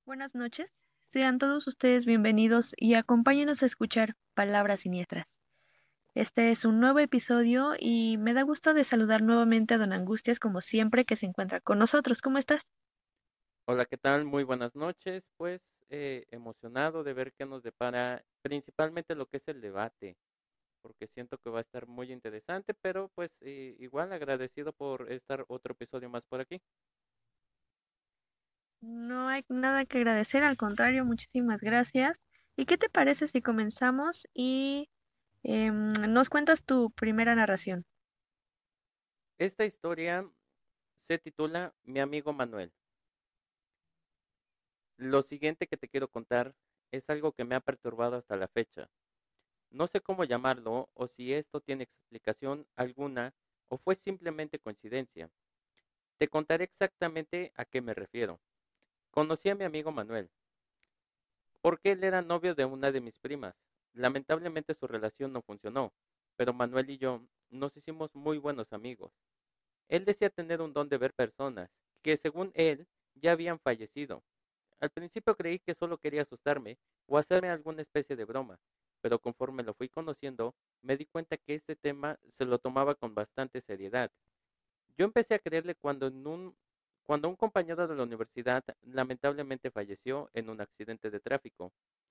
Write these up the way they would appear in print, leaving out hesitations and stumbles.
Buenas noches, sean todos ustedes bienvenidos y acompáñenos a escuchar Palabras Siniestras. Este es un nuevo episodio y me da gusto de saludar nuevamente a Don Angustias como siempre que se encuentra con nosotros. ¿Cómo estás? Hola, ¿qué tal? Muy buenas noches. Pues emocionado de ver qué nos depara principalmente lo que es el debate, porque siento que va a estar muy interesante, pero pues igual agradecido por estar otro episodio más por aquí. No hay nada que agradecer, al contrario, muchísimas gracias. ¿Y qué te parece si comenzamos y nos cuentas tu primera narración? Esta historia se titula Mi amigo Manuel. Lo siguiente que te quiero contar es algo que me ha perturbado hasta la fecha. No sé cómo llamarlo o si esto tiene explicación alguna o fue simplemente coincidencia. Te contaré exactamente a qué me refiero. Conocí a mi amigo Manuel, porque él era novio de una de mis primas. Lamentablemente su relación no funcionó, pero Manuel y yo nos hicimos muy buenos amigos. Él decía tener un don de ver personas, que según él ya habían fallecido. Al principio creí que solo quería asustarme o hacerme alguna especie de broma, pero conforme lo fui conociendo, me di cuenta que este tema se lo tomaba con bastante seriedad. Yo empecé a creerle cuando un compañero de la universidad lamentablemente falleció en un accidente de tráfico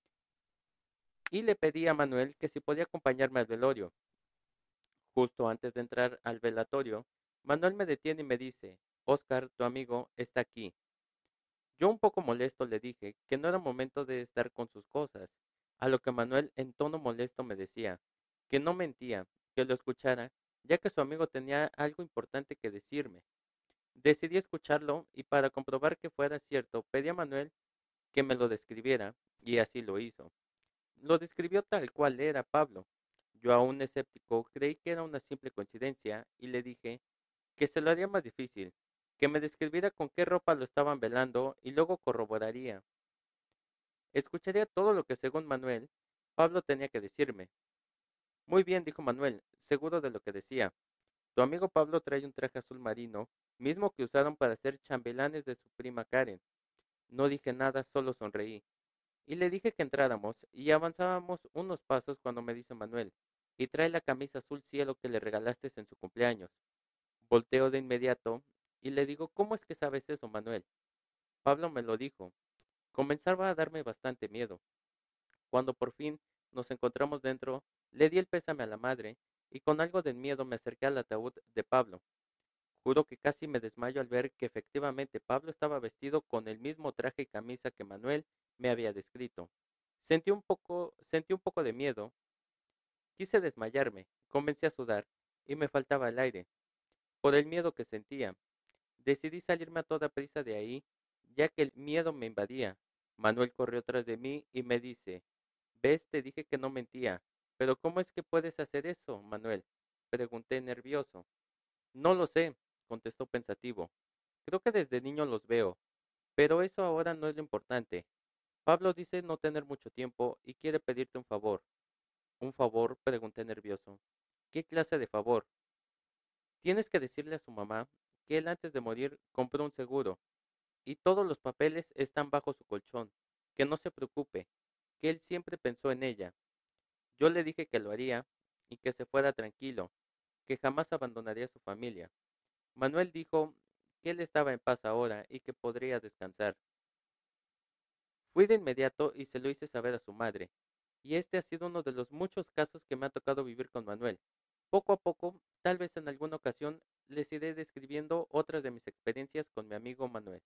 y le pedí a Manuel que si podía acompañarme al velorio. Justo antes de entrar al velatorio, Manuel me detiene y me dice, Oscar, tu amigo, está aquí. Yo un poco molesto le dije que no era momento de estar con sus cosas, a lo que Manuel en tono molesto me decía que no mentía, que lo escuchara, ya que su amigo tenía algo importante que decirme. Decidí escucharlo y para comprobar que fuera cierto, pedí a Manuel que me lo describiera y así lo hizo. Lo describió tal cual era Pablo. Yo, aún escéptico, creí que era una simple coincidencia y le dije que se lo haría más difícil, que me describiera con qué ropa lo estaban velando y luego corroboraría. Escucharía todo lo que, según Manuel, Pablo tenía que decirme. Muy bien, dijo Manuel, seguro de lo que decía. Tu amigo Pablo trae un traje azul marino, mismo que usaron para ser chambelanes de su prima Karen. No dije nada, solo sonreí. Y le dije que entráramos y avanzábamos unos pasos cuando me dice Manuel, y trae la camisa azul cielo que le regalaste en su cumpleaños. Volteo de inmediato y le digo, ¿cómo es que sabes eso, Manuel? Pablo me lo dijo. Comenzaba a darme bastante miedo. Cuando por fin nos encontramos dentro, le di el pésame a la madre y con algo de miedo me acerqué al ataúd de Pablo. Juro que casi me desmayo al ver que efectivamente Pablo estaba vestido con el mismo traje y camisa que Manuel me había descrito. Sentí un poco de miedo. Quise desmayarme, comencé a sudar y me faltaba el aire, por el miedo que sentía. Decidí salirme a toda prisa de ahí, ya que el miedo me invadía. Manuel corrió tras de mí y me dice, ¿ves? Te dije que no mentía. Pero ¿cómo es que puedes hacer eso, Manuel? Pregunté nervioso. No lo sé, contestó pensativo. Creo que desde niño los veo, pero eso ahora no es lo importante. Pablo dice no tener mucho tiempo y quiere pedirte un favor. ¿Un favor? Pregunté nervioso. ¿Qué clase de favor? Tienes que decirle a su mamá que él antes de morir compró un seguro y todos los papeles están bajo su colchón. Que no se preocupe, que él siempre pensó en ella. Yo le dije que lo haría y que se fuera tranquilo, que jamás abandonaría a su familia. Manuel dijo que él estaba en paz ahora y que podría descansar. Fui de inmediato y se lo hice saber a su madre, y este ha sido uno de los muchos casos que me ha tocado vivir con Manuel. Poco a poco, tal vez en alguna ocasión, les iré describiendo otras de mis experiencias con mi amigo Manuel.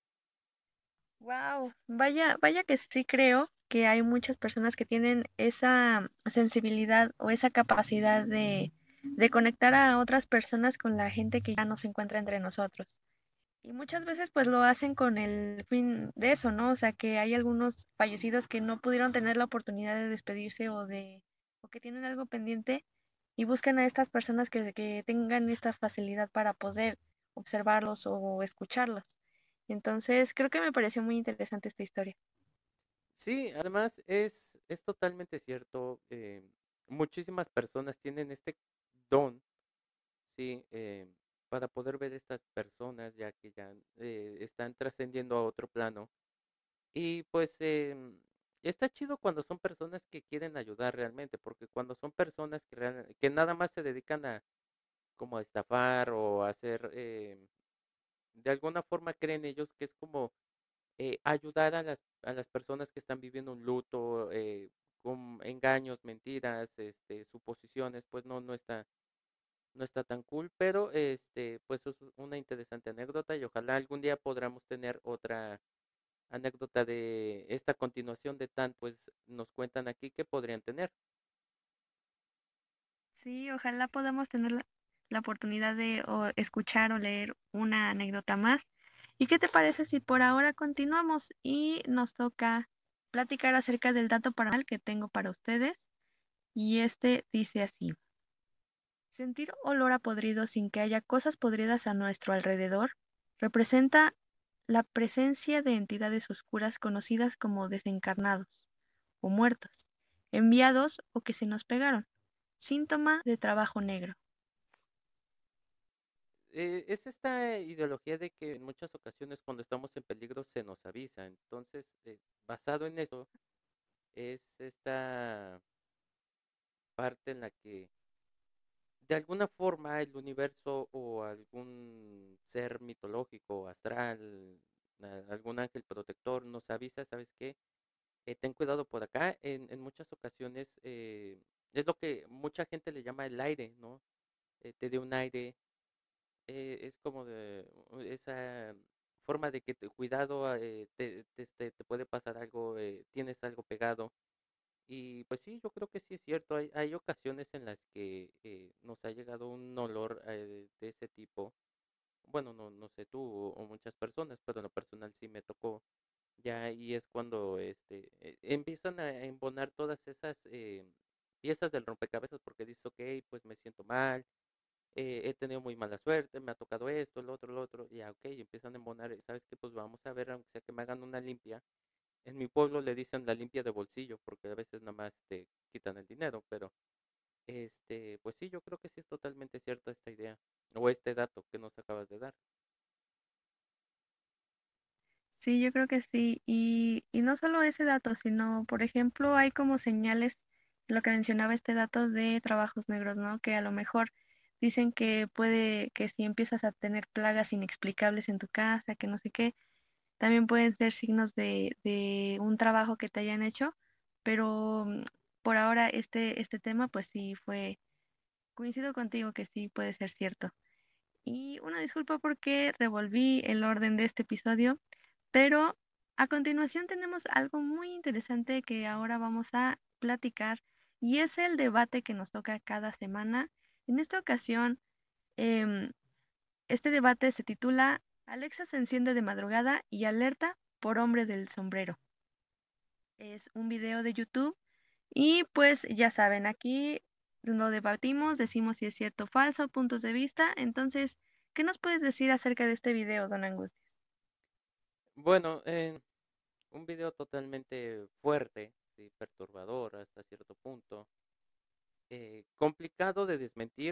Wow, vaya, vaya que sí creo que hay muchas personas que tienen esa sensibilidad o esa capacidad de conectar a otras personas con la gente que ya no se encuentra entre nosotros. Y muchas veces pues lo hacen con el fin de eso, ¿no? O sea, que hay algunos fallecidos que no pudieron tener la oportunidad de despedirse o que tienen algo pendiente y buscan a estas personas que tengan esta facilidad para poder observarlos o escucharlos. Entonces, creo que me pareció muy interesante esta historia. Sí, además es totalmente cierto. Muchísimas personas tienen este don, sí, para poder ver estas personas ya que ya están trascendiendo a otro plano. Y pues está chido cuando son personas que quieren ayudar realmente, porque cuando son personas que nada más se dedican a como a estafar o a hacer, de alguna forma creen ellos que es como ayudar a las personas que están viviendo un luto, con engaños, mentiras, suposiciones, pues no está tan cool, pero pues es una interesante anécdota y ojalá algún día podamos tener otra anécdota de esta continuación de tan, pues nos cuentan aquí que podrían tener. Sí, ojalá podamos tener la oportunidad de escuchar o leer una anécdota más. ¿Y qué te parece si por ahora continuamos y nos toca platicar acerca del dato paranormal que tengo para ustedes? Y este dice así: sentir olor a podrido sin que haya cosas podridas a nuestro alrededor representa la presencia de entidades oscuras conocidas como desencarnados o muertos, enviados o que se nos pegaron, síntoma de trabajo negro. Es esta ideología de que en muchas ocasiones cuando estamos en peligro se nos avisa. Entonces, basado en eso, es esta parte en la que de alguna forma el universo o algún ser mitológico, astral, algún ángel protector nos avisa, ¿sabes qué? Ten cuidado por acá. En muchas ocasiones es lo que mucha gente le llama el aire, ¿no? Te dé un aire, es como de esa forma de que cuidado, te puede pasar algo, tienes algo pegado. Y pues sí, yo creo que sí es cierto. Hay ocasiones en las que nos ha llegado un olor de ese tipo. Bueno, no sé tú o muchas personas, pero en lo personal sí me tocó ya y es cuando empiezan a embonar todas esas piezas del rompecabezas porque dices, ok, pues me siento mal, he tenido muy mala suerte, me ha tocado esto, lo otro, y ya, ok, y empiezan a embonar, ¿sabes qué? Pues vamos a ver, aunque sea que me hagan una limpia. En mi pueblo le dicen la limpia de bolsillo porque a veces nada más te quitan el dinero, pero pues sí, yo creo que sí es totalmente cierto esta idea o este dato que nos acabas de dar. Sí, yo creo que sí. Y no solo ese dato, sino, por ejemplo, hay como señales, lo que mencionaba este dato de trabajos negros, ¿no? Que a lo mejor dicen que puede, que si empiezas a tener plagas inexplicables en tu casa, que no sé qué, también pueden ser signos de un trabajo que te hayan hecho, pero por ahora este tema, pues sí fue, coincido contigo que sí puede ser cierto. Y una disculpa porque revolví el orden de este episodio, pero a continuación tenemos algo muy interesante que ahora vamos a platicar y es el debate que nos toca cada semana. En esta ocasión, em, este debate se titula Alexa se enciende de madrugada y alerta por hombre del sombrero. Es un video de YouTube y pues ya saben, aquí lo debatimos, decimos si es cierto o falso, puntos de vista. Entonces, ¿qué nos puedes decir acerca de este video, don Angustias? Bueno, un video totalmente fuerte, sí, perturbador hasta cierto punto, complicado de desmentir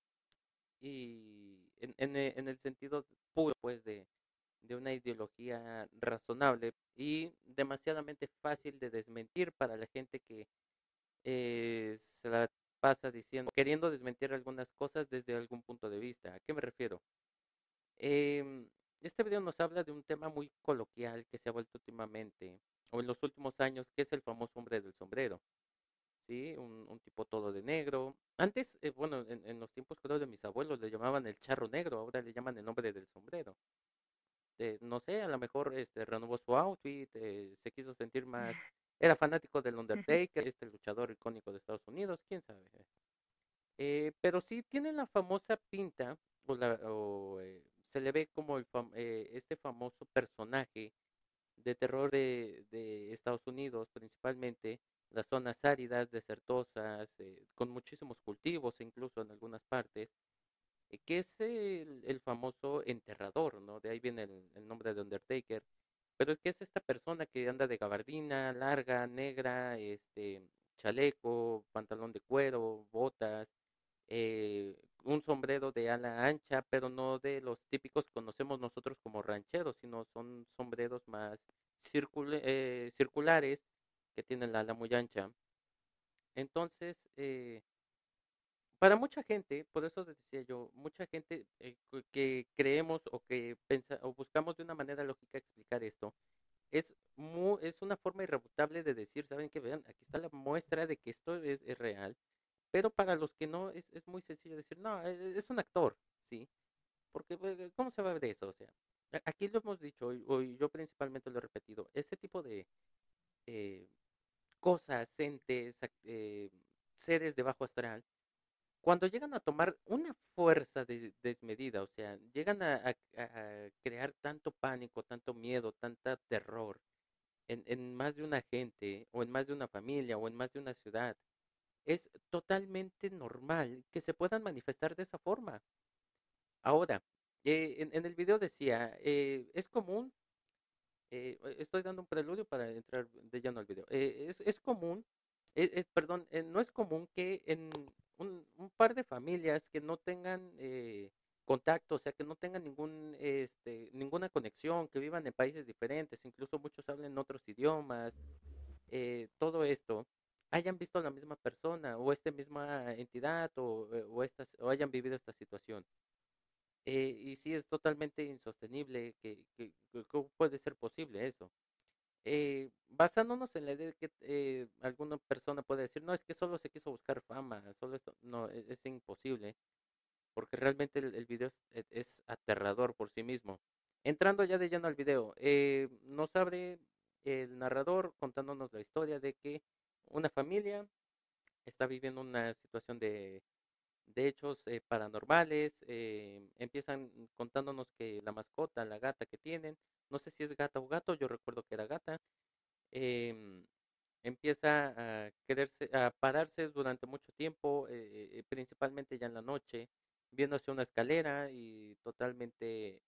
y en el sentido puro, pues, de una ideología razonable y demasiadamente fácil de desmentir para la gente que se la pasa diciendo, queriendo desmentir algunas cosas desde algún punto de vista. ¿A qué me refiero? Em, este video nos habla de un tema muy coloquial que se ha vuelto últimamente, o en los últimos años, que es el famoso hombre del sombrero, ¿sí? Un tipo todo de negro. Antes, bueno, en los tiempos creo de mis abuelos le llamaban el charro negro, ahora le llaman el hombre del sombrero. No sé, a lo mejor renovó su outfit, se quiso sentir más, era fanático del Undertaker, este luchador icónico de Estados Unidos, quién sabe. Pero sí tiene la famosa pinta, se le ve como este famoso personaje de terror de Estados Unidos, principalmente las zonas áridas, desertosas, con muchísimos cultivos, incluso en algunas partes, que es el famoso enterrador, ¿no? De ahí viene el nombre de Undertaker. Pero es que es esta persona que anda de gabardina larga, negra, chaleco, pantalón de cuero, botas, un sombrero de ala ancha, pero no de los típicos que conocemos nosotros como rancheros, sino son sombreros más circulares que tienen la ala muy ancha. Entonces, para mucha gente, por eso les decía yo, mucha gente que creemos o que o buscamos de una manera lógica explicar esto, es una forma irrefutable de decir, ¿saben qué? Vean, aquí está la muestra de que esto es real, pero para los que no, es muy sencillo decir, no, es un actor, ¿sí? Porque, ¿cómo se va a ver eso? O sea, aquí lo hemos dicho, y yo principalmente lo he repetido, ese tipo de eh, cosas, entes, seres de bajo astral, cuando llegan a tomar una fuerza desmedida, o sea, llegan a crear tanto pánico, tanto miedo, tanta terror en más de una gente, o en más de una familia, o en más de una ciudad, es totalmente normal que se puedan manifestar de esa forma. Ahora, en el video decía, es común, estoy dando un preludio para entrar de lleno al video. Es común, perdón, no es común que en un par de familias que no tengan contacto, o sea, que no tengan ninguna conexión, que vivan en países diferentes, incluso muchos hablen otros idiomas, todo esto, hayan visto a la misma persona o esta misma entidad o hayan vivido esta situación. Y sí, es totalmente insostenible que cómo puede ser posible eso. Basándonos en la idea de que alguna persona puede decir, no, es que solo se quiso buscar fama, solo esto, no, es imposible, porque realmente el video es aterrador por sí mismo. Entrando ya de lleno al video, nos abre el narrador contándonos la historia de que una familia está viviendo una situación de hechos paranormales. Empiezan contándonos que la mascota, la gata que tienen, no sé si es gata o gato, yo recuerdo que era gata, em, empieza a quererse, a pararse durante mucho tiempo, principalmente ya en la noche, viendo hacia una escalera y totalmente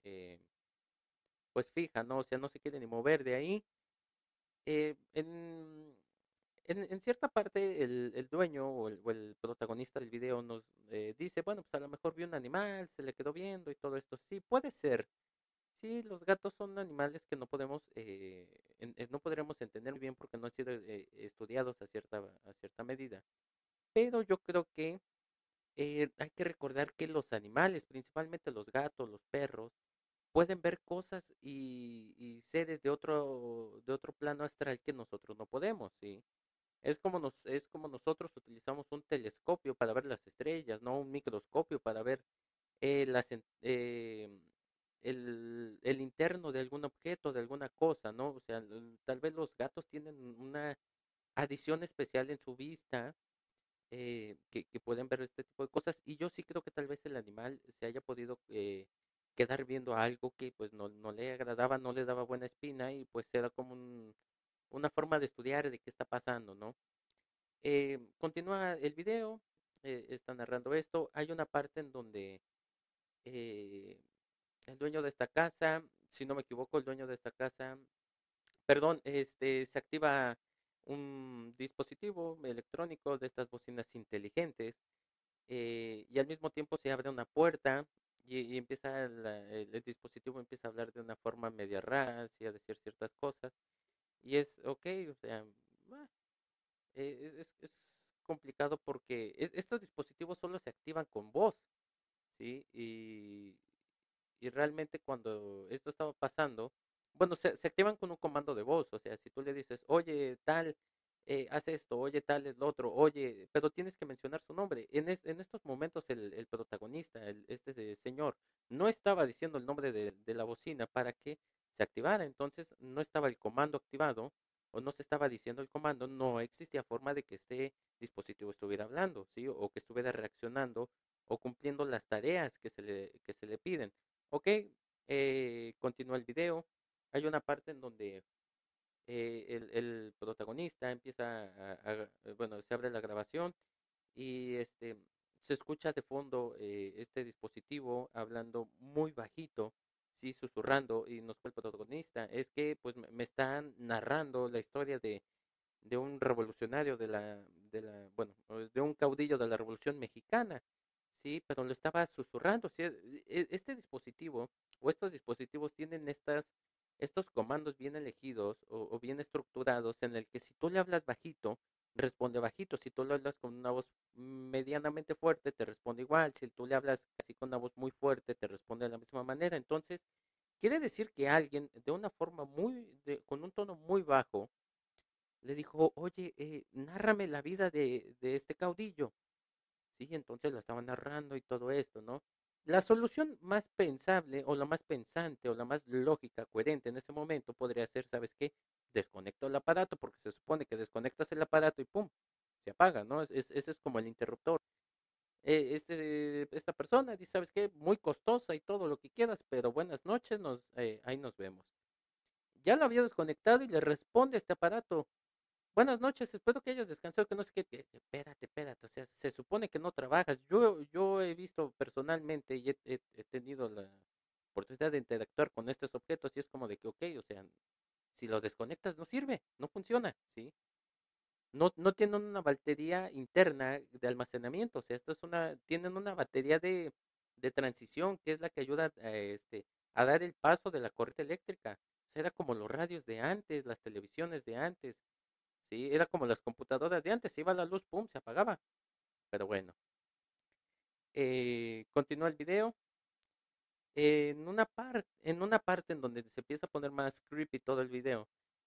pues fija, ¿no? O sea, no se quiere ni mover de ahí. Eh, en, en cierta parte el dueño o el protagonista del video nos dice, bueno, pues a lo mejor vio un animal, se le quedó viendo y todo esto. Sí, puede ser. Sí, los gatos son animales que no podemos, no podremos entender muy bien porque no han sido estudiados a cierta medida. Pero yo creo que hay que recordar que los animales, principalmente los gatos, los perros, pueden ver cosas y seres de otro plano astral que nosotros no podemos, ¿sí? Es como nosotros utilizamos un telescopio para ver las estrellas, no un microscopio para ver el interno de algún objeto, de alguna cosa, ¿no? O sea, tal vez los gatos tienen una adición especial en su vista, que pueden ver este tipo de cosas. Y yo sí creo que tal vez el animal se haya podido quedar viendo algo que pues no le agradaba, no le daba buena espina y pues era como una forma de estudiar de qué está pasando, ¿no? Continúa el video, está narrando esto. Hay una parte en donde eh, el dueño de esta casa, si no me equivoco, el dueño de esta casa, perdón, se activa un dispositivo electrónico de estas bocinas inteligentes, y al mismo tiempo se abre una puerta y empieza el dispositivo empieza a hablar de una forma media rara, así a decir ciertas cosas y es ok, o sea, ah, es complicado porque estos dispositivos solo se activan con voz, ¿sí? Y realmente cuando esto estaba pasando, bueno, se activan con un comando de voz, o sea, si tú le dices, oye, tal, haz esto, oye, tal es lo otro, oye, pero tienes que mencionar su nombre. En estos momentos el protagonista, señor, no estaba diciendo el nombre de la bocina para que se activara, entonces no estaba el comando activado o no se estaba diciendo el comando, no existía forma de que este dispositivo estuviera hablando, ¿sí? O que estuviera reaccionando o cumpliendo las tareas que se le piden. Ok, continúa el video. Hay una parte en donde el protagonista empieza bueno, se abre la grabación y se escucha de fondo este dispositivo hablando muy bajito, sí, susurrando y nos fue el protagonista. Es que pues me están narrando la historia de un revolucionario bueno, de un caudillo de la Revolución Mexicana, sí, pero lo estaba susurrando, sí, este dispositivo o estos dispositivos tienen estas estos comandos bien elegidos o bien estructurados en el que si tú le hablas bajito, responde bajito. Si tú le hablas con una voz medianamente fuerte, te responde igual. Si tú le hablas así con una voz muy fuerte, te responde de la misma manera. Entonces, quiere decir que alguien de una forma con un tono muy bajo, le dijo, oye, nárrame la vida de este caudillo. Sí, entonces la estaba narrando y todo esto, ¿no? La solución más pensable o la más pensante o la más lógica, coherente en ese momento podría ser, ¿sabes qué? Desconecto el aparato porque se supone que desconectas el aparato y ¡pum! Se apaga, ¿no? Ese es como el interruptor. Esta persona dice, ¿sabes qué? Muy costosa y todo lo que quieras, pero buenas noches, ahí nos vemos. Ya lo había desconectado y le responde este aparato. Buenas noches, espero que hayas descansado, que no sé qué. Espérate, o sea, se supone que no trabajas. Yo he visto personalmente y he tenido la oportunidad de interactuar con estos objetos y es como de que, ok, o sea, si lo desconectas no sirve, no funciona, ¿sí? No tienen una batería interna de almacenamiento, o sea, tienen una batería de transición que es la que ayuda a dar el paso de la corriente eléctrica. O sea, era como los radios de antes, las televisiones de antes. Sí, era como las computadoras de antes, se iba la luz, pum, se apagaba. Pero bueno, continúa el video. En una parte en donde se empieza a poner más creepy todo el video,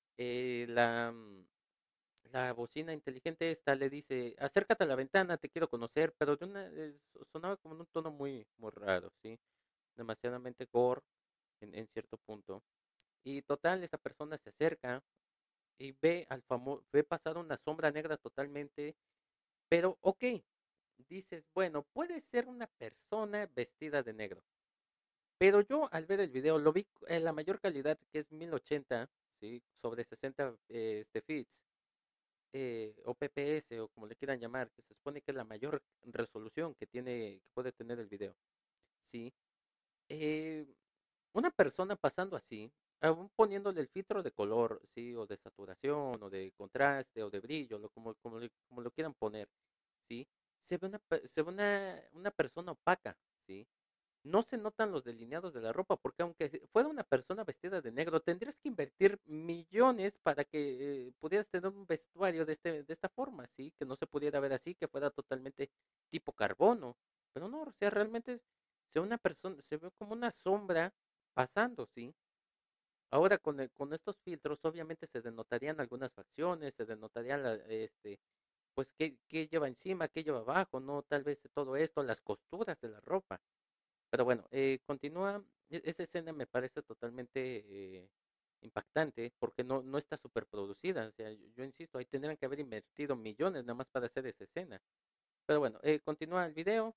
la bocina inteligente esta le dice, acércate a la ventana, te quiero conocer, pero sonaba como en un tono muy, muy raro, ¿sí? Demasiadamente gore en cierto punto. Y total, esta persona se acerca y ve pasar una sombra negra totalmente. Pero, ok, dices, bueno, puede ser una persona vestida de negro. Pero yo al ver el video lo vi en la mayor calidad, que es 1080, ¿sí? Sobre 60 fits, o PPS, o como le quieran llamar, que se supone que es la mayor resolución que puede tener el video, ¿sí? Eh, una persona pasando así, aún poniéndole el filtro de color, ¿sí? O de saturación, o de contraste, o de brillo, como lo quieran poner, ¿sí? Se ve una persona opaca, ¿sí? No se notan los delineados de la ropa, porque aunque fuera una persona vestida de negro, tendrías que invertir millones para que pudieras tener un vestuario de esta forma, ¿sí? Que no se pudiera ver así, que fuera totalmente tipo carbono. Pero no, o sea, realmente se ve como una sombra pasando, ¿sí? Ahora con estos filtros, obviamente se denotarían algunas facciones, se denotaría pues qué lleva encima, qué lleva abajo, ¿no? Tal vez todo esto, las costuras de la ropa. Pero bueno, continúa. Esa escena me parece totalmente impactante porque no está súper producida. O sea, yo insisto, ahí tendrían que haber invertido millones nada más para hacer esa escena. Pero bueno, continúa el video.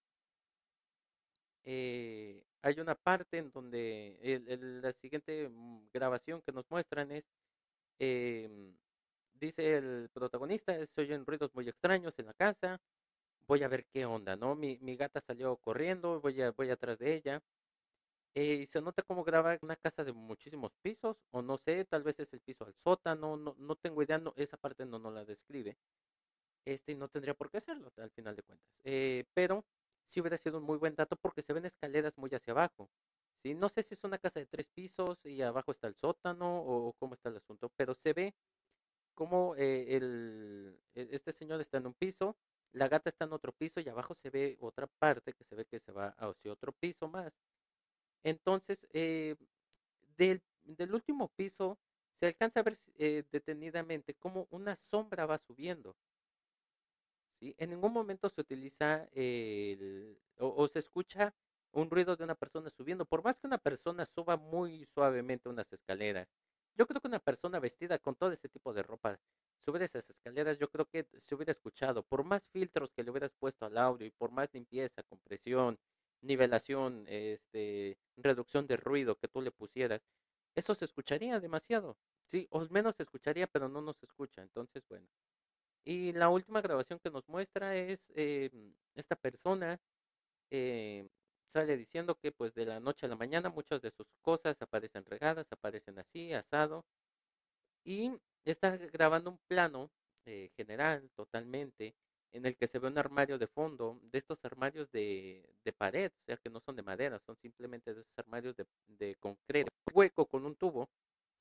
Hay una parte en donde la siguiente grabación que nos muestran es, em, dice el protagonista, se oyen ruidos muy extraños en la casa, voy a ver qué onda, ¿no? Mi gata salió corriendo, voy atrás de ella. Y se nota cómo graba una casa de muchísimos pisos, o no sé, tal vez es el piso al sótano, no tengo idea, esa parte no la describe. No tendría por qué hacerlo, al final de cuentas. Pero sí hubiera sido un muy buen dato porque se ven escaleras muy hacia abajo. ¿Sí? No sé si es una casa de 3 pisos y abajo está el sótano o cómo está el asunto, pero se ve como este señor está en un piso, la gata está en otro piso y abajo se ve otra parte que se ve que se va hacia otro piso más. Entonces, del último piso se alcanza a ver detenidamente cómo una sombra va subiendo, ¿sí? En ningún momento se utiliza o se escucha un ruido de una persona subiendo. Por más que una persona suba muy suavemente unas escaleras, yo creo que una persona vestida con todo este tipo de ropa subir esas escaleras, yo creo que se hubiera escuchado. Por más filtros que le hubieras puesto al audio y por más limpieza, compresión, nivelación, reducción de ruido que tú le pusieras, eso se escucharía demasiado. Sí, o al menos se escucharía, pero no nos escucha. Entonces, bueno. Y la última grabación que nos muestra es esta persona eh, sale diciendo que pues de la noche a la mañana muchas de sus cosas aparecen regadas, aparecen así, asado, y está grabando un plano general totalmente en el que se ve un armario de fondo, de estos armarios de pared, o sea que no son de madera, son simplemente de esos armarios de concreto, hueco con un tubo,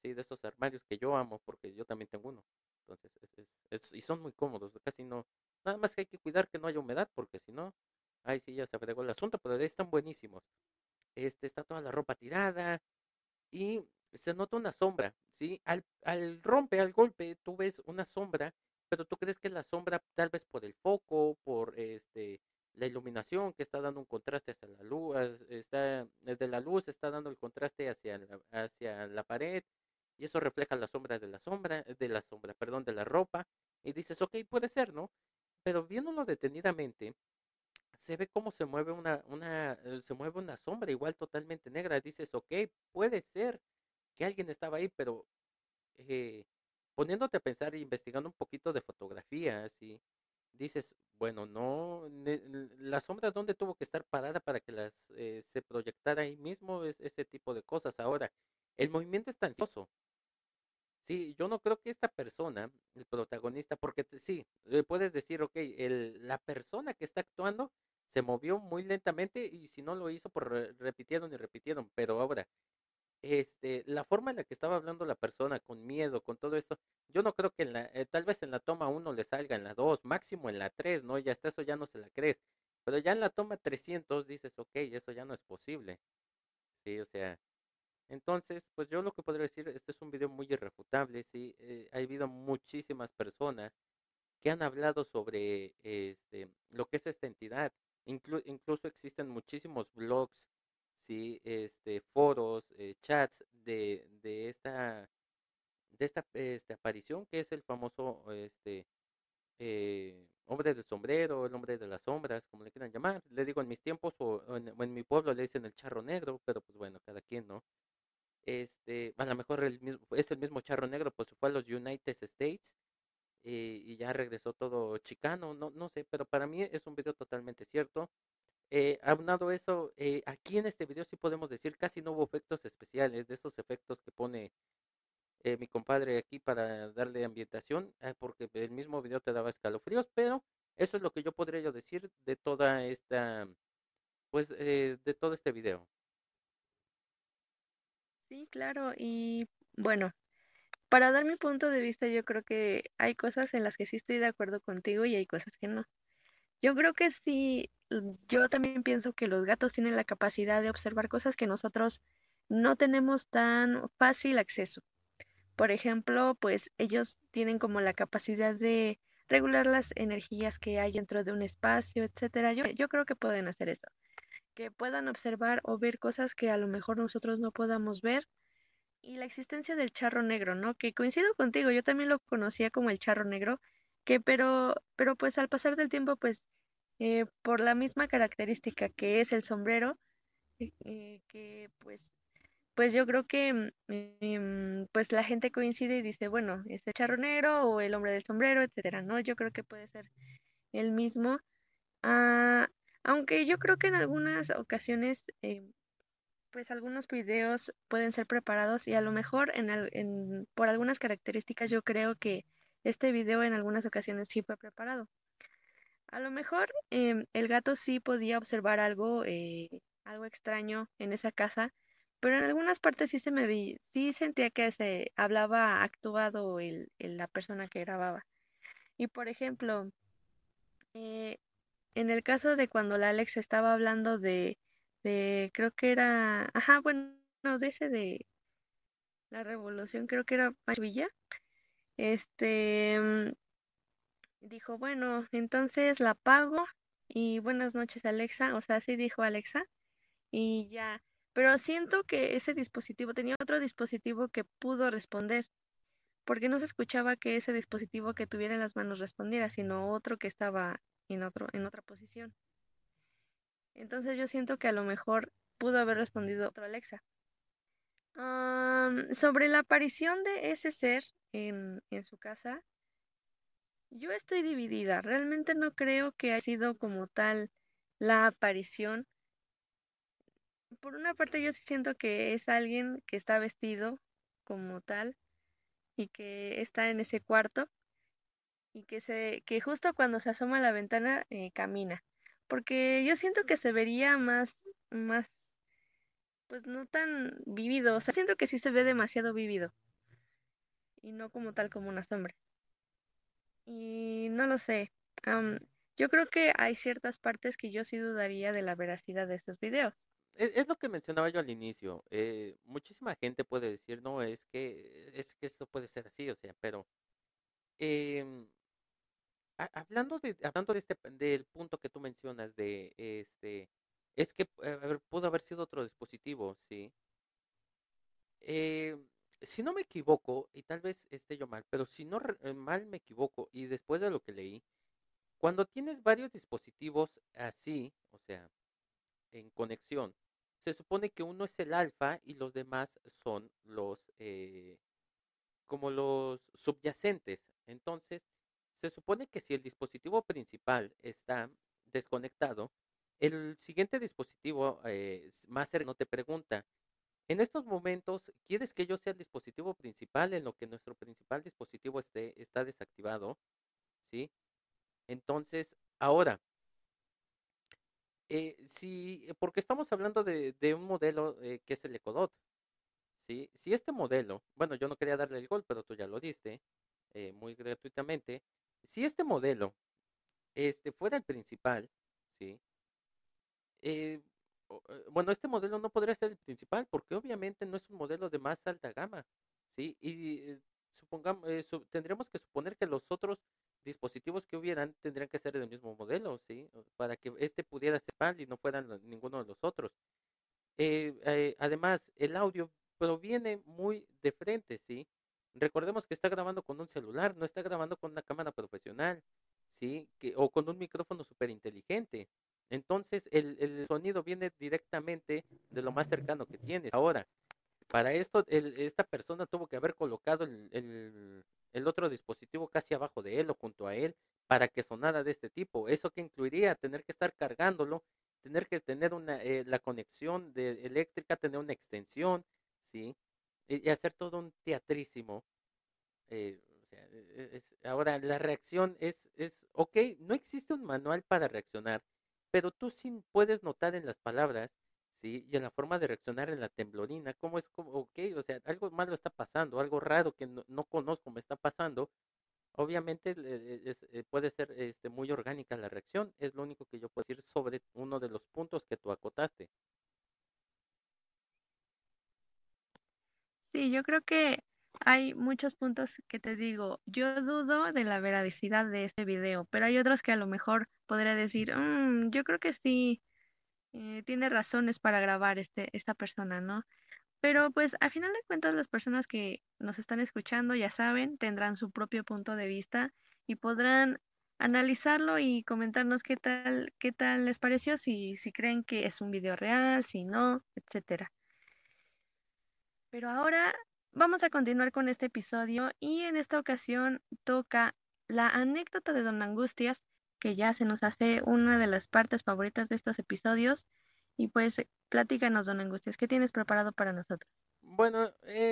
sí, de esos armarios que yo amo, porque yo también tengo uno. Entonces, y son muy cómodos, casi no, nada más que hay que cuidar que no haya humedad, porque si no, ahí sí ya se fregó el asunto, pero están buenísimos. Está toda la ropa tirada y se nota una sombra, ¿sí? Al golpe, tú ves una sombra, pero tú crees que es la sombra tal vez por el foco, por la iluminación que está dando un contraste hacia la luz, está, desde la luz está dando el contraste hacia la pared, y eso refleja la sombra perdón, de la ropa, y dices, ok, puede ser, ¿no? Pero viéndolo detenidamente, se ve cómo se mueve una sombra igual totalmente negra. Dices, ok, puede ser que alguien estaba ahí, pero eh, poniéndote a pensar e investigando un poquito de fotografía, así, dices, bueno, no, la sombra dónde tuvo que estar parada para que se proyectara ahí mismo, ese tipo de cosas. Ahora, el movimiento es tan silencioso. Sí, yo no creo que esta persona, el protagonista, porque sí, puedes decir, ok, la persona que está actuando se movió muy lentamente y si no lo hizo, pues repitieron y repitieron, pero ahora, la forma en la que estaba hablando la persona, con miedo, con todo esto, yo no creo que tal vez en la toma uno le salga, en la 2 máximo en la 3, ¿no? Ya hasta eso ya no se la crees, pero ya en la toma 300 dices, ok, eso ya no es posible, sí, o sea, entonces, pues yo lo que podría decir, este es un video muy irrefutable, sí, ha habido muchísimas personas que han hablado sobre lo que es esta entidad. Incluso existen muchísimos blogs, sí, foros, chats de esta aparición que es el famoso hombre del sombrero, el hombre de las sombras, como le quieran llamar. Le digo en mis tiempos o en mi pueblo le dicen el charro negro, pero pues bueno, cada quien, ¿no? A lo mejor es el mismo charro negro, pues fue a los United States y ya regresó todo chicano, no, no sé, pero para mí es un video totalmente cierto. Aunado eso, aquí en este video sí podemos decir casi no hubo efectos especiales, de esos efectos que pone mi compadre aquí para darle ambientación, porque el mismo video te daba escalofríos, pero eso es lo que yo podría yo decir de toda esta, pues, de todo este video. Sí, claro, y bueno, para dar mi punto de vista, yo creo que hay cosas en las que sí estoy de acuerdo contigo y hay cosas que no. Yo creo que sí, yo también pienso que los gatos tienen la capacidad de observar cosas que nosotros no tenemos tan fácil acceso. Por ejemplo, pues ellos tienen como la capacidad de regular las energías que hay dentro de un espacio, etcétera. Yo creo que pueden hacer eso, que puedan observar o ver cosas que a lo mejor nosotros no podamos ver. Y la existencia del charro negro, ¿no? Que coincido contigo, yo también lo conocía como el charro negro, pero pues al pasar del tiempo, pues por la misma característica que es el sombrero, que pues yo creo que pues la gente coincide y dice, bueno, es el charro negro o el hombre del sombrero, etcétera, ¿no? Yo creo que puede ser el mismo. Ah, aunque yo creo que en algunas ocasiones pues algunos videos pueden ser preparados y a lo mejor por algunas características yo creo que este video en algunas ocasiones sí fue preparado. A lo mejor el gato sí podía observar algo extraño en esa casa, pero en algunas partes sí sentía que se hablaba actuado la persona que grababa. Y por ejemplo, eh, en el caso de cuando la Alex estaba hablando creo que era, ajá, bueno, de ese de la revolución, creo que era Pancho Villa, este, dijo, bueno, entonces la pago y buenas noches Alexa, o sea, sí dijo Alexa y ya, pero siento que ese dispositivo tenía otro dispositivo que pudo responder, porque no se escuchaba que ese dispositivo que tuviera en las manos respondiera, sino otro que estaba en otra posición. Entonces yo siento que a lo mejor pudo haber respondido otro Alexa. Sobre la aparición de ese ser en su casa, yo estoy dividida. Realmente no creo que haya sido como tal la aparición. Por una parte, yo sí siento que es alguien que está vestido como tal y que está en ese cuarto y que justo cuando se asoma a la ventana camina. Porque yo siento que se vería más, pues no tan vivido. O sea, siento que sí se ve demasiado vivido. y no como tal como una sombra. Y no lo sé. am, yo creo que hay ciertas partes que yo sí dudaría de la veracidad de estos videos. Es lo que mencionaba yo al inicio. Muchísima gente puede decir, no, es que esto puede ser así, o sea, pero em, hablando de del punto que tú mencionas de es que pudo haber sido otro dispositivo, sí. Eh, si no me equivoco, y tal vez esté yo mal, pero si no mal me equivoco, y después de lo que leí, cuando tienes varios dispositivos así, o sea, en conexión, se supone que uno es el alfa y los demás son como los subyacentes. Entonces, se supone que si el dispositivo principal está desconectado, el siguiente dispositivo más cercano te pregunta, en estos momentos, ¿quieres que yo sea el dispositivo principal en lo que nuestro principal dispositivo está desactivado? ¿Sí? Entonces, ahora, si, porque estamos hablando de un modelo que es el Ecodot, ¿sí? Si este modelo, bueno, yo no quería darle el gol, pero tú ya lo diste, muy gratuitamente, si este modelo fuera el principal, ¿sí? Eh, bueno, este modelo no podría ser el principal porque obviamente no es un modelo de más alta gama, ¿sí? Y supongamos, tendríamos que suponer que los otros dispositivos que hubieran tendrían que ser del mismo modelo, ¿sí? Para que este pudiera ser principal y no fueran ninguno de los otros. Además, el audio proviene muy de frente, ¿sí? Recordemos que está grabando con un celular, no está grabando con una cámara profesional, ¿sí? O con un micrófono súper inteligente. Entonces, el sonido viene directamente de lo más cercano que tienes. Ahora, para esto, esta persona tuvo que haber colocado el otro dispositivo casi abajo de él o junto a él para que sonara de este tipo. Eso que incluiría tener que estar cargándolo, tener que tener la conexión eléctrica, tener una extensión, ¿sí? Y hacer todo un teatrísimo. O sea, ahora, la reacción ok, no existe un manual para reaccionar, pero tú sí puedes notar en las palabras, ¿sí? Y en la forma de reaccionar en la temblorina, cómo es como, ok, o sea, algo malo está pasando, algo raro que no conozco me está pasando. Obviamente puede ser muy orgánica la reacción, es lo único que yo puedo decir sobre uno de los puntos que tú acotaste. Sí, yo creo que hay muchos puntos que te digo, yo dudo de la veracidad de este video, pero hay otros que a lo mejor podría decir, yo creo que sí, tiene razones para grabar esta persona, ¿no? Pero pues a final de cuentas las personas que nos están escuchando, ya saben, tendrán su propio punto de vista y podrán analizarlo y comentarnos qué tal les pareció, si creen que es un video real, si no, etcétera. Pero ahora vamos a continuar con este episodio y en esta ocasión toca la anécdota de Don Angustias, que ya se nos hace una de las partes favoritas de estos episodios. Y pues platícanos, Don Angustias, ¿qué tienes preparado para nosotros? Bueno,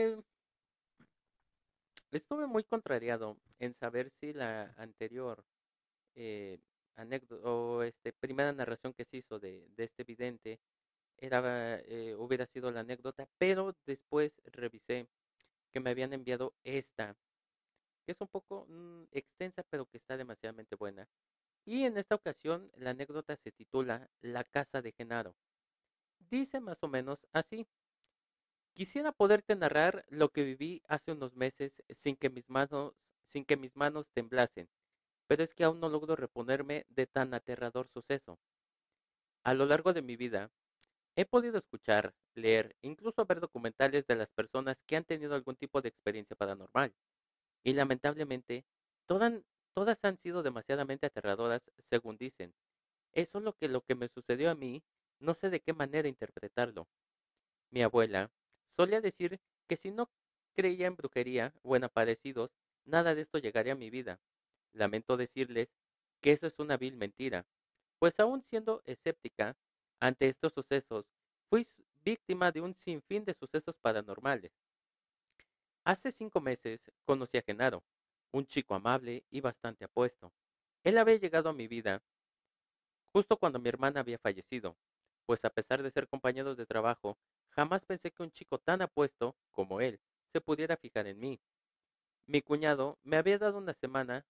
estuve muy contrariado en saber si la anterior eh, anécdota o primera narración que se hizo de este vidente hubiera sido la anécdota, pero después revisé que me habían enviado esta, que es un poco extensa, pero que está demasiadamente buena. Y en esta ocasión la anécdota se titula La casa de Genaro. Dice más o menos así. Quisiera poderte narrar lo que viví hace unos meses sin que mis manos temblasen, pero es que aún no logro reponerme de tan aterrador suceso. A lo largo de mi vida, he podido escuchar, leer, incluso ver documentales de las personas que han tenido algún tipo de experiencia paranormal. Y lamentablemente, todas, todas han sido demasiadamente aterradoras, según dicen. Eso es lo que me sucedió a mí, no sé de qué manera interpretarlo. Mi abuela solía decir que si no creía en brujería o en aparecidos, nada de esto llegaría a mi vida. Lamento decirles que eso es una vil mentira, pues aún siendo escéptica ante estos sucesos, fui víctima de un sinfín de sucesos paranormales. Hace 5 meses conocí a Genaro, un chico amable y bastante apuesto. Él había llegado a mi vida justo cuando mi hermana había fallecido, pues a pesar de ser compañeros de trabajo, jamás pensé que un chico tan apuesto como él se pudiera fijar en mí. Mi cuñado me había dado una semana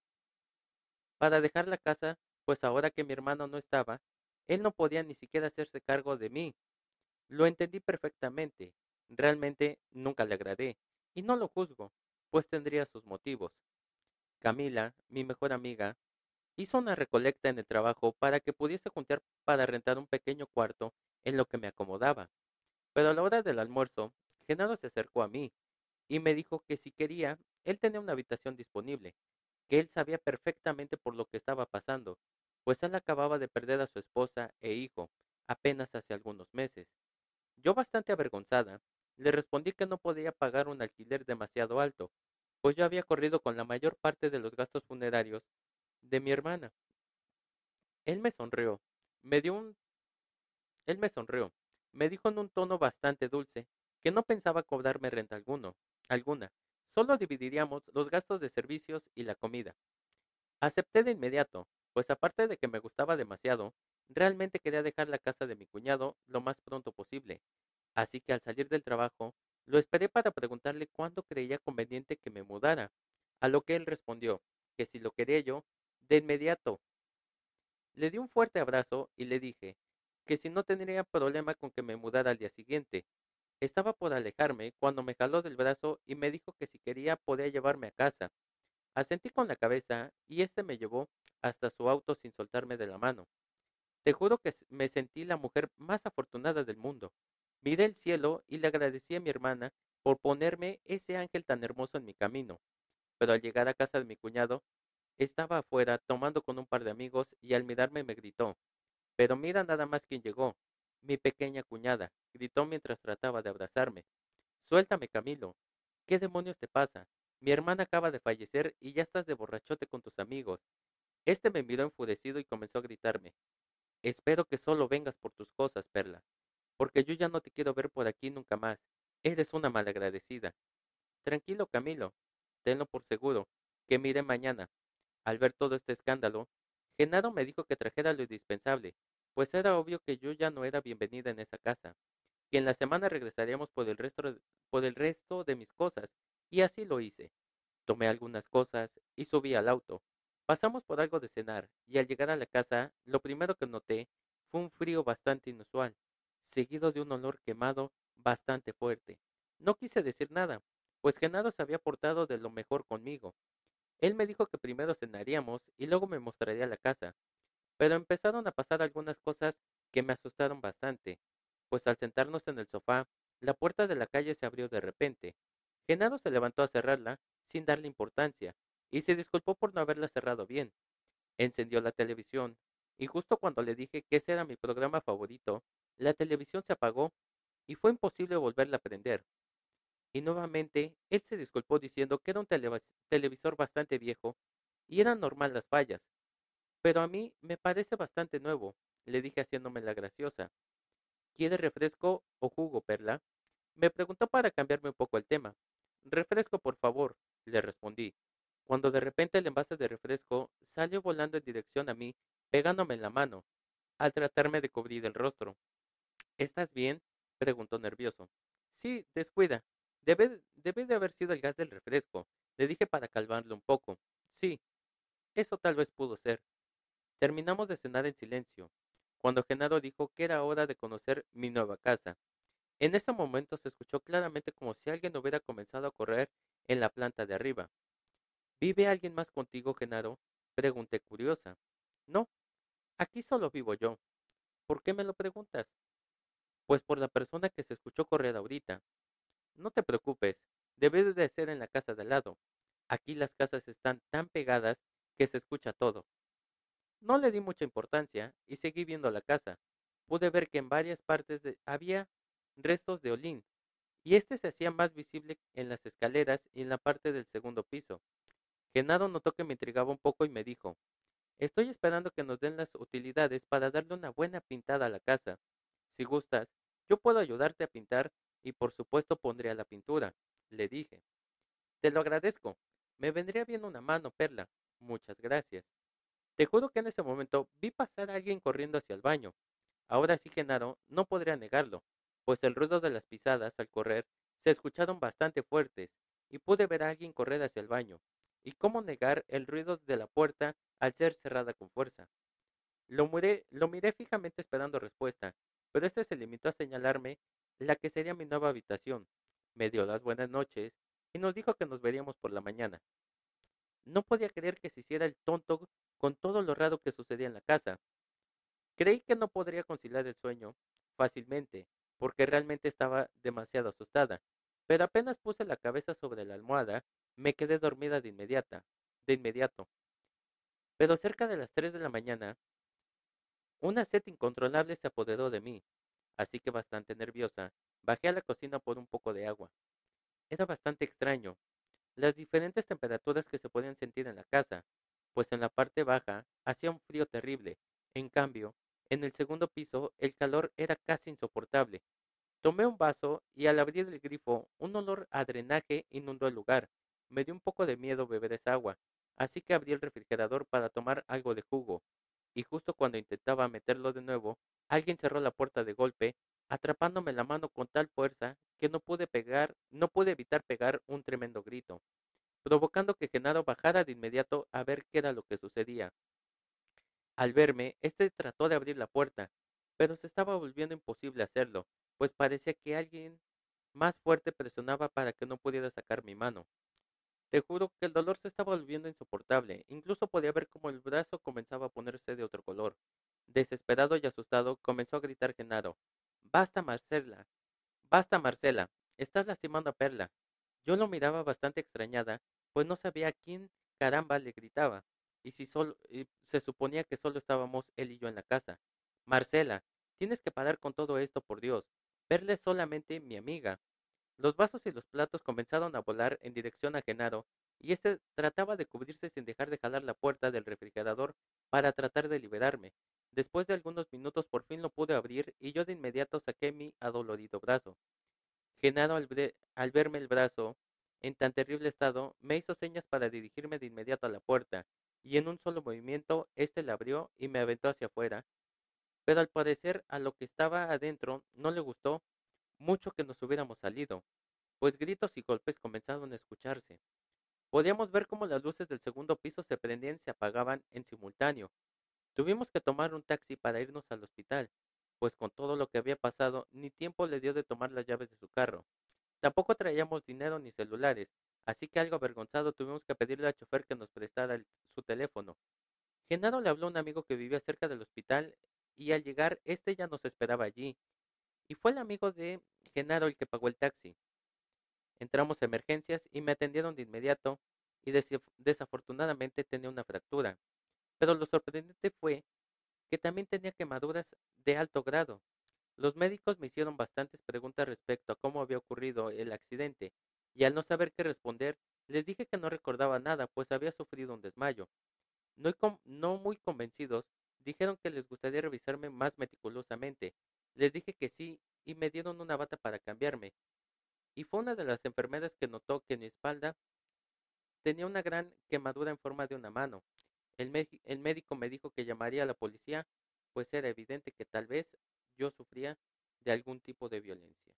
para dejar la casa, pues ahora que mi hermano no estaba, él no podía ni siquiera hacerse cargo de mí. Lo entendí perfectamente. Realmente nunca le agradé, y no lo juzgo, pues tendría sus motivos. Camila, mi mejor amiga, hizo una recolecta en el trabajo para que pudiese juntar para rentar un pequeño cuarto en lo que me acomodaba. Pero a la hora del almuerzo, Genaro se acercó a mí y me dijo que si quería, él tenía una habitación disponible, que él sabía perfectamente por lo que estaba pasando, pues él acababa de perder a su esposa e hijo apenas hace algunos meses. Yo, bastante avergonzada, le respondí que no podía pagar un alquiler demasiado alto, pues yo había corrido con la mayor parte de los gastos funerarios de mi hermana. Él me sonrió, me dio un Él me sonrió. Me dijo en un tono bastante dulce que no pensaba cobrarme renta alguna. Solo dividiríamos los gastos de servicios y la comida. Acepté de inmediato, pues aparte de que me gustaba demasiado, realmente quería dejar la casa de mi cuñado lo más pronto posible. Así que al salir del trabajo, lo esperé para preguntarle cuándo creía conveniente que me mudara, a lo que él respondió que si lo quería yo, de inmediato. Le di un fuerte abrazo y le dije que si no tendría problema con que me mudara al día siguiente. Estaba por alejarme cuando me jaló del brazo y me dijo que si quería podía llevarme a casa. Asentí con la cabeza y este me llevó hasta su auto sin soltarme de la mano. Te juro que me sentí la mujer más afortunada del mundo. Miré el cielo y le agradecí a mi hermana por ponerme ese ángel tan hermoso en mi camino. Pero al llegar a casa de mi cuñado, estaba afuera tomando con un par de amigos y al mirarme me gritó: pero mira nada más quién llegó. Mi pequeña cuñada, gritó mientras trataba de abrazarme. Suéltame, Camilo. ¿Qué demonios te pasa? Mi hermana acaba de fallecer y ya estás de borrachote con tus amigos. Este me miró enfurecido y comenzó a gritarme: espero que solo vengas por tus cosas, Perla, porque yo ya no te quiero ver por aquí nunca más. Eres una malagradecida. Tranquilo, Camilo. Tenlo por seguro, que mire mañana. Al ver todo este escándalo, Genaro me dijo que trajera lo indispensable, pues era obvio que yo ya no era bienvenida en esa casa, que en la semana regresaríamos por el resto de mis cosas, y así lo hice. Tomé algunas cosas y subí al auto. Pasamos por algo de cenar, y al llegar a la casa, lo primero que noté fue un frío bastante inusual, seguido de un olor quemado bastante fuerte. No quise decir nada, pues Genaro se había portado de lo mejor conmigo. Él me dijo que primero cenaríamos y luego me mostraría la casa, pero empezaron a pasar algunas cosas que me asustaron bastante, pues al sentarnos en el sofá, la puerta de la calle se abrió de repente. Genaro se levantó a cerrarla sin darle importancia y se disculpó por no haberla cerrado bien. Encendió la televisión y justo cuando le dije que ese era mi programa favorito, la televisión se apagó y fue imposible volverla a prender. Y nuevamente él se disculpó diciendo que era un televisor bastante viejo y eran normal las fallas. Pero a mí me parece bastante nuevo, le dije haciéndome la graciosa. ¿Quiere refresco o jugo, Perla? Me preguntó para cambiarme un poco el tema. Refresco, por favor, le respondí, cuando de repente el envase de refresco salió volando en dirección a mí, pegándome en la mano, al tratarme de cubrir el rostro. ¿Estás bien?, preguntó nervioso. Sí, descuida. Debe de haber sido el gas del refresco, le dije para calmarlo un poco. Sí, eso tal vez pudo ser. Terminamos de cenar en silencio, cuando Genaro dijo que era hora de conocer mi nueva casa. En ese momento se escuchó claramente como si alguien hubiera comenzado a correr en la planta de arriba. ¿Vive alguien más contigo, Genaro?, pregunté curiosa. No, aquí solo vivo yo. ¿Por qué me lo preguntas? Pues por la persona que se escuchó correr ahorita. No te preocupes, debe de ser en la casa de al lado. Aquí las casas están tan pegadas que se escucha todo. No le di mucha importancia y seguí viendo la casa. Pude ver que en varias partes había restos de olín, y este se hacía más visible en las escaleras y en la parte del segundo piso. Genaro notó que me intrigaba un poco y me dijo: estoy esperando que nos den las utilidades para darle una buena pintada a la casa. Si gustas, yo puedo ayudarte a pintar y por supuesto pondré a la pintura, le dije. Te lo agradezco. Me vendría bien una mano, Perla. Muchas gracias. Te juro que en ese momento vi pasar a alguien corriendo hacia el baño. Ahora sí, Genaro, no podría negarlo, pues el ruido de las pisadas al correr se escucharon bastante fuertes y pude ver a alguien correr hacia el baño. ¿Y cómo negar el ruido de la puerta al ser cerrada con fuerza? Lo miré fijamente esperando respuesta, pero este se limitó a señalarme la que sería mi nueva habitación. Me dio las buenas noches y nos dijo que nos veríamos por la mañana. No podía creer que se hiciera el tonto con todo lo raro que sucedía en la casa. Creí que no podría conciliar el sueño fácilmente, porque realmente estaba demasiado asustada. Pero apenas puse la cabeza sobre la almohada, me quedé dormida de inmediato. Pero cerca de las 3 de la mañana, una sed incontrolable se apoderó de mí, así que bastante nerviosa, bajé a la cocina por un poco de agua. Era bastante extraño, las diferentes temperaturas que se podían sentir en la casa, pues en la parte baja hacía un frío terrible. En cambio, en el segundo piso el calor era casi insoportable. Tomé un vaso y al abrir el grifo, un olor a drenaje inundó el lugar. Me dio un poco de miedo beber esa agua, así que abrí el refrigerador para tomar algo de jugo. Y justo cuando intentaba meterlo de nuevo, alguien cerró la puerta de golpe, atrapándome la mano con tal fuerza que no pude evitar pegar un tremendo grito, provocando que Genaro bajara de inmediato a ver qué era lo que sucedía. Al verme, este trató de abrir la puerta, pero se estaba volviendo imposible hacerlo, pues parecía que alguien más fuerte presionaba para que no pudiera sacar mi mano. Te juro que el dolor se estaba volviendo insoportable, incluso podía ver cómo el brazo comenzaba a ponerse de otro color. Desesperado y asustado, comenzó a gritar Genaro. Basta, Marcela, basta, Marcela, estás lastimando a Perla. Yo lo miraba bastante extrañada, pues no sabía a quién caramba le gritaba, y se suponía que solo estábamos él y yo en la casa. Marcela, tienes que parar con todo esto, por Dios. Perla es solamente mi amiga. Los vasos y los platos comenzaron a volar en dirección a Genaro, y éste trataba de cubrirse sin dejar de jalar la puerta del refrigerador para tratar de liberarme. Después de algunos minutos por fin lo pude abrir y yo de inmediato saqué mi adolorido brazo. Genaro, al verme el brazo en tan terrible estado, me hizo señas para dirigirme de inmediato a la puerta, y en un solo movimiento éste la abrió y me aventó hacia afuera, pero al parecer a lo que estaba adentro no le gustó mucho que nos hubiéramos salido, pues gritos y golpes comenzaron a escucharse. Podíamos ver cómo las luces del segundo piso se prendían y se apagaban en simultáneo. Tuvimos que tomar un taxi para irnos al hospital, pues con todo lo que había pasado, ni tiempo le dio de tomar las llaves de su carro. Tampoco traíamos dinero ni celulares, así que algo avergonzado tuvimos que pedirle al chofer que nos prestara su teléfono. Genaro le habló a un amigo que vivía cerca del hospital y al llegar este ya nos esperaba allí, y fue el amigo de Genaro el que pagó el taxi. Entramos a emergencias y me atendieron de inmediato y desafortunadamente tenía una fractura. Pero lo sorprendente fue que también tenía quemaduras de alto grado. Los médicos me hicieron bastantes preguntas respecto a cómo había ocurrido el accidente, y al no saber qué responder, les dije que no recordaba nada, pues había sufrido un desmayo. No muy convencidos, dijeron que les gustaría revisarme más meticulosamente. Les dije que sí, y me dieron una bata para cambiarme. Y fue una de las enfermeras que notó que en mi espalda tenía una gran quemadura en forma de una mano. El médico me dijo que llamaría a la policía, pues era evidente que tal vez yo sufría de algún tipo de violencia.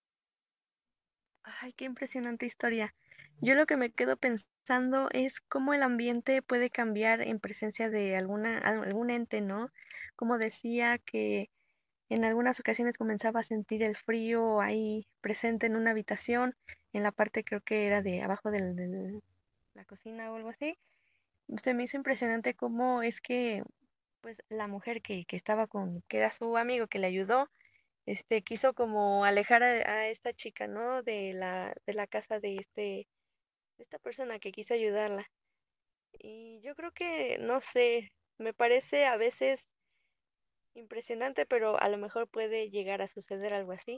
Ay, qué impresionante historia. Yo lo que me quedo pensando es cómo el ambiente puede cambiar en presencia de algún ente, ¿no? Como decía que en algunas ocasiones comenzaba a sentir el frío ahí presente en una habitación, en la parte creo que era de abajo de la cocina o algo así. Se me hizo impresionante cómo es que pues la mujer que estaba que era su amigo que le ayudó, quiso como alejar a esta chica, ¿no? De la casa de esta persona que quiso ayudarla. Y yo creo que, no sé, me parece a veces impresionante, pero a lo mejor puede llegar a suceder algo así.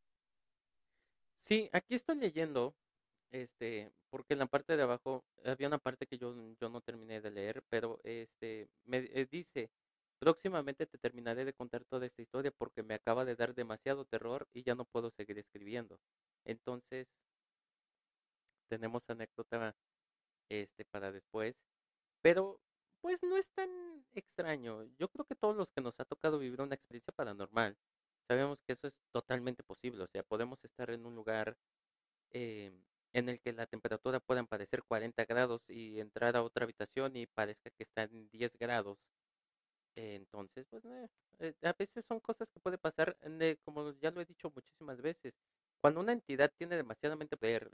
Sí, aquí estoy leyendo, porque en la parte de abajo había una parte que yo no terminé de leer, pero me dice, próximamente te terminaré de contar toda esta historia porque me acaba de dar demasiado terror y ya no puedo seguir escribiendo. Entonces, tenemos anécdota para después, pero pues no es tan extraño. Yo creo que todos los que nos ha tocado vivir una experiencia paranormal, sabemos que eso es totalmente posible. O sea, podemos estar en un lugar eh, en el que la temperatura puedan parecer 40 grados y entrar a otra habitación y parezca que está en 10 grados. Entonces, pues a veces son cosas que puede pasar, como ya lo he dicho muchísimas veces, cuando una entidad tiene demasiadamente poder,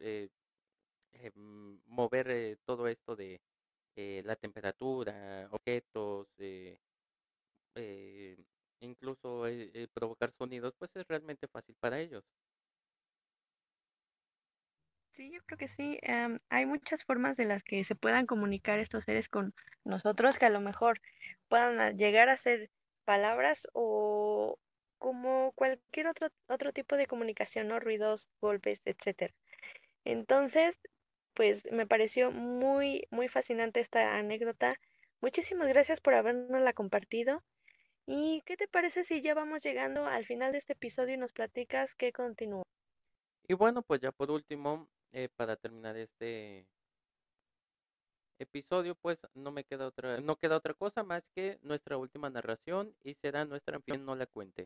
mover todo esto de la temperatura, objetos, eh, incluso provocar sonidos, pues es realmente fácil para ellos. Sí, yo creo que sí. Hay muchas formas de las que se puedan comunicar estos seres con nosotros, que a lo mejor puedan llegar a ser palabras o como cualquier otro tipo de comunicación, ¿no? Ruidos, golpes, etcétera. Entonces, pues me pareció muy fascinante esta anécdota. Muchísimas gracias por habernosla compartido. ¿Y qué te parece si ya vamos llegando al final de este episodio y nos platicas qué continúa? Y bueno, pues ya por último, para terminar este episodio, pues no queda otra cosa más que nuestra última narración y será nuestra anfitrión no la cuente.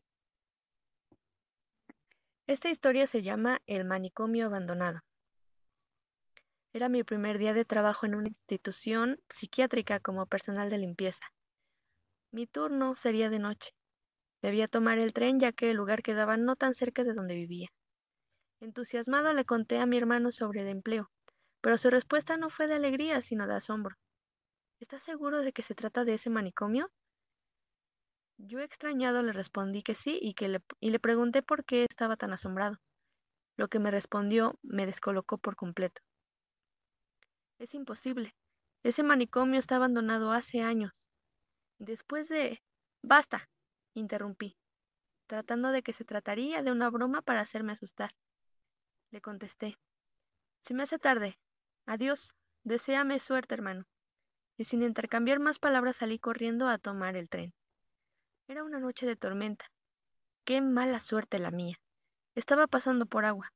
Esta historia se llama El manicomio abandonado. Era mi primer día de trabajo en una institución psiquiátrica como personal de limpieza. Mi turno sería de noche. Debía tomar el tren ya que el lugar quedaba no tan cerca de donde vivía. Entusiasmado le conté a mi hermano sobre el empleo, pero su respuesta no fue de alegría, sino de asombro. ¿Estás seguro de que se trata de ese manicomio? Yo extrañado le respondí que sí y le pregunté por qué estaba tan asombrado. Lo que me respondió me descolocó por completo. Es imposible. Ese manicomio está abandonado hace años. Después de... Basta, interrumpí, tratando de que se trataría de una broma para hacerme asustar. Le contesté. Se me hace tarde. Adiós. Deséame suerte, hermano. Y sin intercambiar más palabras salí corriendo a tomar el tren. Era una noche de tormenta. Qué mala suerte la mía. Estaba pasando por agua.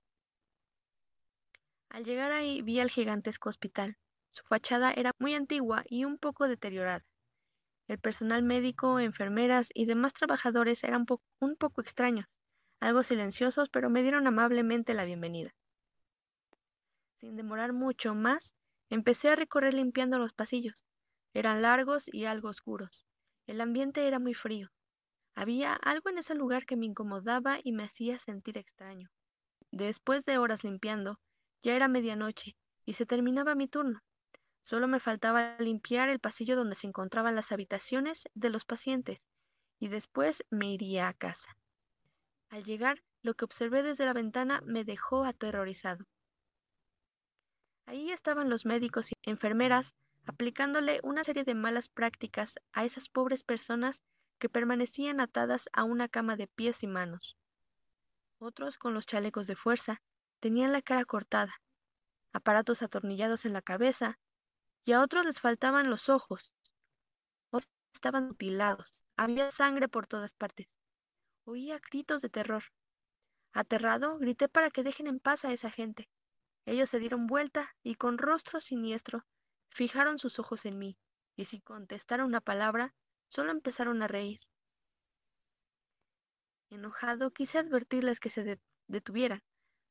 Al llegar ahí vi al gigantesco hospital. Su fachada era muy antigua y un poco deteriorada. El personal médico, enfermeras y demás trabajadores eran un poco extraños, algo silenciosos, pero me dieron amablemente la bienvenida. Sin demorar mucho más, empecé a recorrer limpiando los pasillos. Eran largos y algo oscuros. El ambiente era muy frío. Había algo en ese lugar que me incomodaba y me hacía sentir extraño. Después de horas limpiando, ya era medianoche y se terminaba mi turno. Solo me faltaba limpiar el pasillo donde se encontraban las habitaciones de los pacientes y después me iría a casa. Al llegar, lo que observé desde la ventana me dejó aterrorizado. Ahí estaban los médicos y enfermeras aplicándole una serie de malas prácticas a esas pobres personas que permanecían atadas a una cama de pies y manos. Otros, con los chalecos de fuerza, tenían la cara cortada, aparatos atornillados en la cabeza, y a otros les faltaban los ojos. Otros estaban mutilados. Había sangre por todas partes. Oía gritos de terror. Aterrado, grité para que dejen en paz a esa gente. Ellos se dieron vuelta y con rostro siniestro fijaron sus ojos en mí, y sin contestar una palabra, solo empezaron a reír. Enojado, quise advertirles que se detuvieran,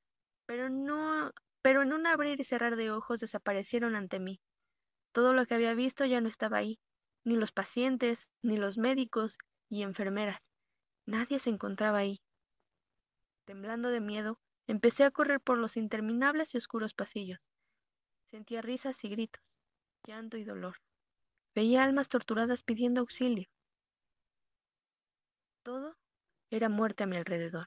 pero en un abrir y cerrar de ojos desaparecieron ante mí. Todo lo que había visto ya no estaba ahí, ni los pacientes, ni los médicos y enfermeras. Nadie se encontraba ahí. Temblando de miedo, empecé a correr por los interminables y oscuros pasillos. Sentía risas y gritos, llanto y dolor. Veía almas torturadas pidiendo auxilio. Todo era muerte a mi alrededor.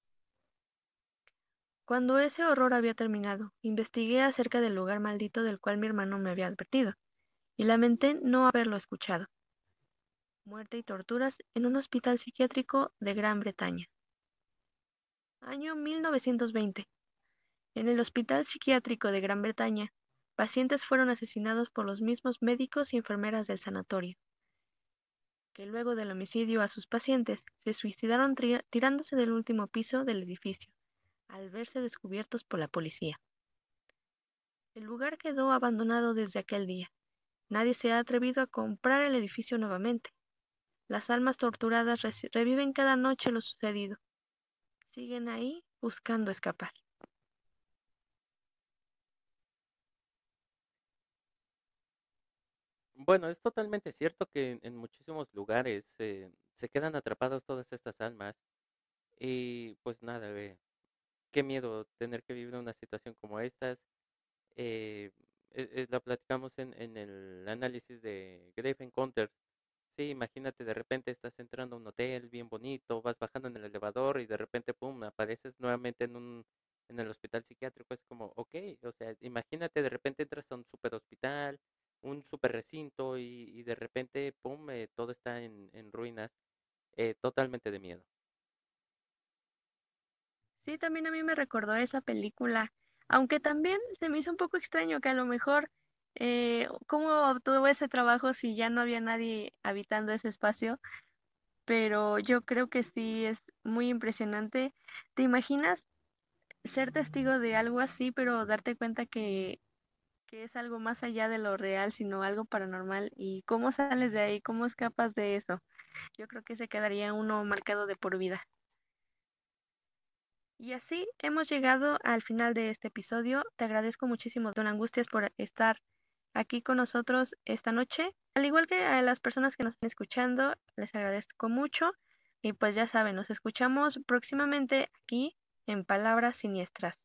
Cuando ese horror había terminado, investigué acerca del lugar maldito del cual mi hermano me había advertido, y lamenté no haberlo escuchado. Muerte y torturas en un hospital psiquiátrico de Gran Bretaña. Año 1920. En el Hospital Psiquiátrico de Gran Bretaña, pacientes fueron asesinados por los mismos médicos y enfermeras del sanatorio, que luego del homicidio a sus pacientes se suicidaron tirándose del último piso del edificio, al verse descubiertos por la policía. El lugar quedó abandonado desde aquel día. Nadie se ha atrevido a comprar el edificio nuevamente. Las almas torturadas reviven cada noche lo sucedido. Siguen ahí buscando escapar. Bueno, es totalmente cierto que en muchísimos lugares se quedan atrapados todas estas almas y pues nada, qué miedo tener que vivir una situación como estas. eh, la platicamos en el análisis de Grave Encounters. Sí, imagínate, de repente estás entrando a un hotel bien bonito, vas bajando en el elevador y de repente, pum, apareces nuevamente en el hospital psiquiátrico. Es como, ok, o sea, imagínate, de repente entras a un super hospital, un super recinto y de repente, pum, todo está en ruinas, totalmente de miedo. Sí, también a mí me recordó esa película, aunque también se me hizo un poco extraño que a lo mejor, cómo obtuvo ese trabajo si ya no había nadie habitando ese espacio, pero yo creo que sí es muy impresionante. ¿Te imaginas ser testigo de algo así, pero darte cuenta que es algo más allá de lo real, sino algo paranormal? ¿Y cómo sales de ahí? ¿Cómo escapas de eso? Yo creo que se quedaría uno marcado de por vida. Y así hemos llegado al final de este episodio. Te agradezco muchísimo, Don Angustias, por estar aquí con nosotros esta noche. Al igual que a las personas que nos están escuchando, les agradezco mucho. Y pues ya saben, nos escuchamos próximamente aquí en Palabras Siniestras.